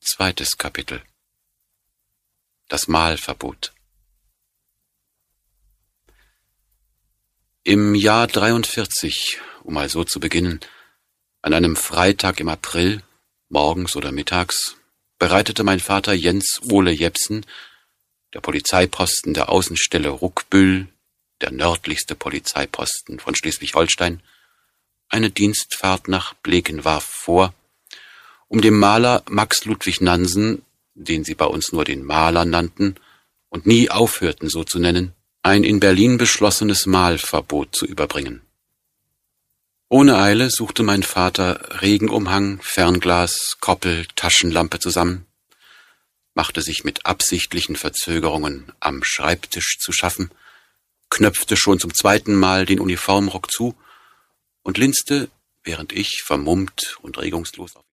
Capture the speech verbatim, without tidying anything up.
Zweites Kapitel. Das Malverbot. Im Jahr dreiundvierzig, um mal so zu beginnen, an einem Freitag im April, morgens oder mittags, bereitete mein Vater Jens Ole Jepsen, der Polizeiposten der Außenstelle Ruckbüll, der nördlichste Polizeiposten von Schleswig-Holstein, eine Dienstfahrt nach Blekenwarf vor, um dem Maler Max Ludwig Nansen, den sie bei uns nur den Maler nannten und nie aufhörten so zu nennen, ein in Berlin beschlossenes Malverbot zu überbringen. Ohne Eile suchte mein Vater Regenumhang, Fernglas, Koppel, Taschenlampe zusammen, machte sich mit absichtlichen Verzögerungen am Schreibtisch zu schaffen, knöpfte schon zum zweiten Mal den Uniformrock zu und linste, während ich vermummt und regungslos auf